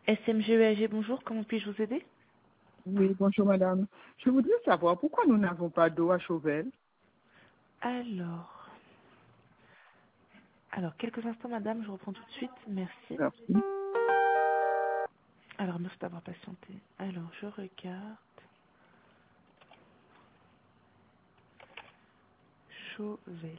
SMGEAG, bonjour, comment puis-je vous aider? Oui, bonjour madame. Je voudrais savoir pourquoi nous n'avons pas d'eau à Chauvel. Alors, quelques instants, madame, je reprends tout de suite, merci. Merci. Alors, merci d'avoir patienté. Alors, je regarde. Chauvel.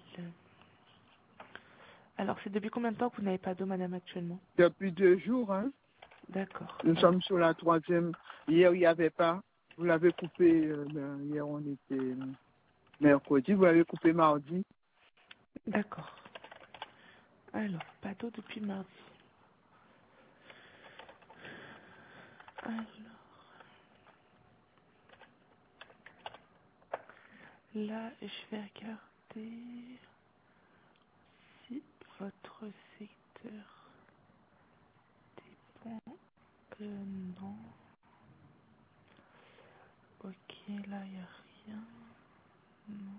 Alors, c'est depuis combien de temps que vous n'avez pas d'eau, madame, actuellement? Depuis 2 jours, hein. D'accord. Nous Alors, sommes sur la 3e. Hier, il n'y avait pas. Vous l'avez coupé, hier on était mercredi, vous l'avez coupé mardi. d'accord. Alors, pas d'eau depuis mardi. Alors, là, je vais regarder si votre secteur dépend. Non. Ok, là, il n'y a rien. Non.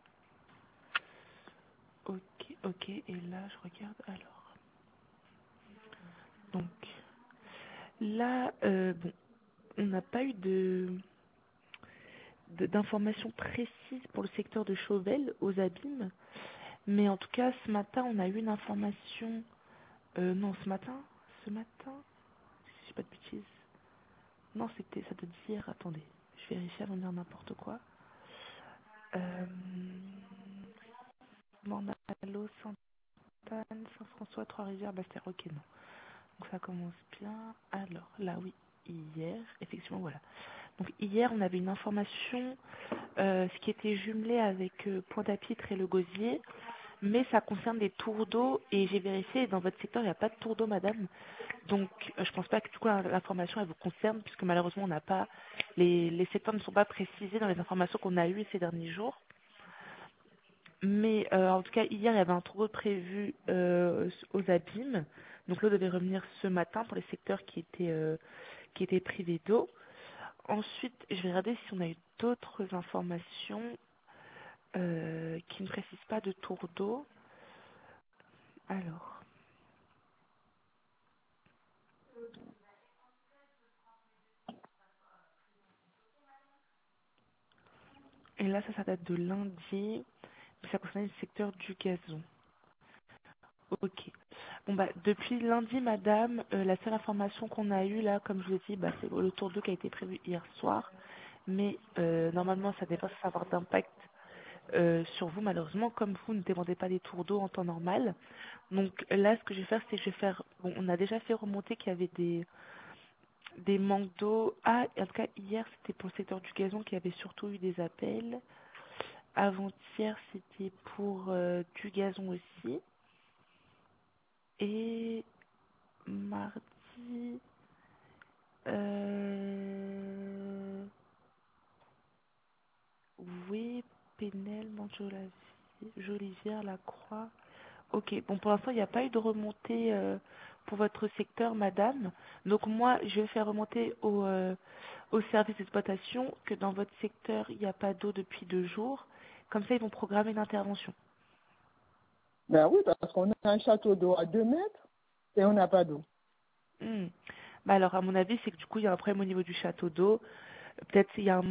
Ok, et là, je regarde alors. Donc, là, bon, on n'a pas eu d'informations précises pour le secteur de Chauvel, aux abîmes, mais en tout cas, ce matin, on a eu une information. Non, ce matin, si je dis pas de bêtises. Non, ça doit dire, attendez, je vérifie avant de dire n'importe quoi. Mornalo, Sainte-Anne, Saint-François, Trois-Rivières, Bastère, ok, non. Donc ça commence bien. Alors, là, oui, hier, effectivement, voilà. Donc hier, on avait une information, ce qui était jumelé avec Pointe-à-Pitre et le Gosier, mais ça concerne des tours d'eau, et j'ai vérifié, et dans votre secteur, il n'y a pas de tours d'eau, madame. Donc, je pense pas que du coup, l'information, elle vous concerne, puisque malheureusement, on n'a pas, les secteurs ne sont pas précisés dans les informations qu'on a eues ces derniers jours. Mais en tout cas, hier, il y avait un tour d'eau prévu aux abîmes. Donc l'eau devait revenir ce matin pour les secteurs qui étaient privés d'eau. Ensuite, je vais regarder si on a eu d'autres informations qui ne précisent pas de tour d'eau. Alors, et là, ça date de lundi. Ça concerne le secteur du gazon. Ok. Bon bah depuis lundi, madame, la seule information qu'on a eue là, comme je vous l'ai dit, bah, c'est le tour d'eau qui a été prévu hier soir. Mais normalement, ça ne devrait pas avoir d'impact sur vous, malheureusement, comme vous ne demandez pas des tours d'eau en temps normal. Donc là, ce que je vais faire, c'est que je vais faire. Bon, on a déjà fait remonter qu'il y avait des manques d'eau. Ah, en tout cas, hier, c'était pour le secteur du gazon qu'il y avait surtout eu des appels. Avant-hier, c'était pour du gazon aussi. Et mardi, oui, Pénel, Jolivière, La Croix. Ok, bon, pour l'instant, il n'y a pas eu de remontée pour votre secteur, madame. Donc moi, je vais faire remonter au service d'exploitation que dans votre secteur, il n'y a pas d'eau depuis 2 jours. Comme ça, ils vont programmer une intervention. Ben oui, parce qu'on a un château d'eau à 2 mètres et on n'a pas d'eau. Hmm. Bah alors, à mon avis, c'est que du coup, il y a un problème au niveau du château d'eau. Peut-être qu'il y a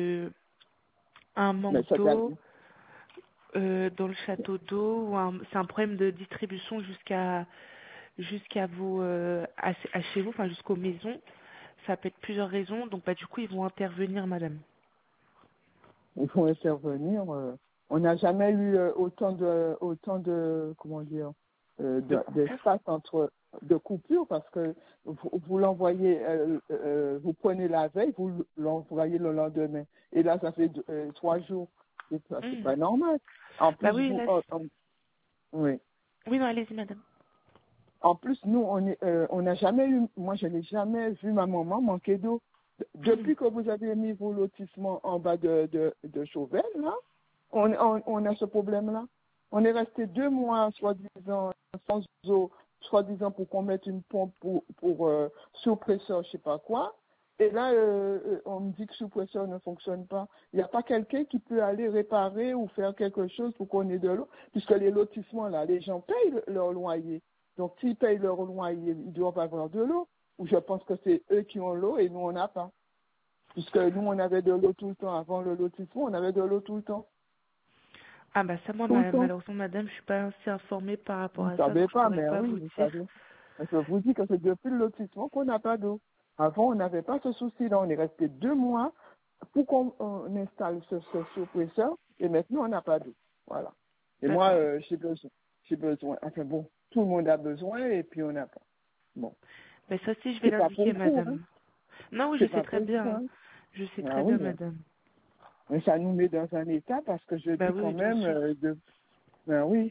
un Mais manque ça d'eau dans le château d'eau, ou c'est un problème de distribution jusqu'à vos à chez vous, enfin jusqu'aux maisons. Ça peut être plusieurs raisons, donc bah du coup ils vont intervenir, madame. il faut intervenir. On n'a jamais eu comment dire, De coupure. d'espace de coupure parce que vous l'envoyez, vous prenez la veille, vous l'envoyez le lendemain. Et là, ça fait 3 jours. C'est Hmm. pas normal. En Bah plus, oui, là. oui. Oui, non, allez-y, madame. En plus, nous, on n'a jamais eu, moi, je n'ai jamais vu ma maman manquer d'eau. Hmm. Depuis que vous avez mis vos lotissements en bas de Chauvel, là, on a ce problème-là. On est resté 2 mois, soi-disant, sans eau, soi-disant pour qu'on mette une pompe pour sous-presseur, je sais pas quoi. Et là, on me dit que sous-presseur ne fonctionne pas. Il n'y a pas quelqu'un qui peut aller réparer ou faire quelque chose pour qu'on ait de l'eau, puisque les lotissements, là, les gens payent leur loyer. Donc, s'ils payent leur loyer, ils doivent avoir de l'eau. ou je pense que c'est eux qui ont l'eau et nous, on n'a pas. Puisque nous, on avait de l'eau tout le temps. Avant le lotissement, on avait de l'eau tout le temps. Ah bah ça, moi, Tout le temps. malheureusement, madame, je suis pas assez informée par rapport Vous ne à ça, savez donc je pas, pourrais mais pas oui, vous vous dire. savez. Je vous dis que c'est depuis le lotissement qu'on n'a pas d'eau. Avant, on n'avait pas ce souci-là. On est resté 2 mois pour qu'on installe ce surpresseur et maintenant, on n'a pas d'eau. Voilà. Et moi, D'accord. j'ai besoin. J'ai besoin. Enfin bon, tout le monde a besoin et puis on n'a pas. Bon. Mais ça aussi, je vais C'est pas l'indiquer, pour vous, hein. madame. Non, oui, je C'est sais pas très pour bien, vous, hein. hein. Je sais Ah très bien, oui, hein. madame. Mais ça nous met dans un état parce que je Bah dis oui, quand oui, bien même sûr. ben oui.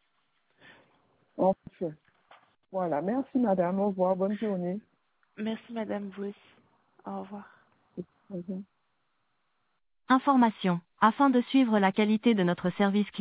Enfin. Voilà. Merci, madame. Au revoir. Bonne journée. Merci, madame, vous aussi. Au revoir. Au revoir. Information. Afin de suivre la qualité de notre service